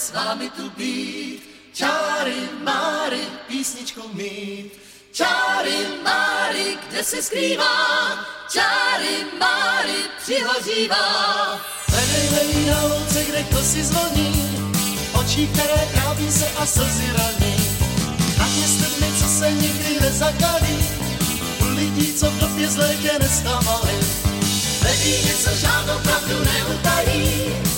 s vámi tu být, čáry máry, písničku mít. Čáry máry, kde se skrývá, čáry máry přihořívá. Hledej na louce, kde kosy zvoní, oči, které trápí se a slzy raní. Nad městem dny, co se nikdy nezakalí, u lidí, co v době zlétě nestávali. Neví něco, žádnou pravdu neutají,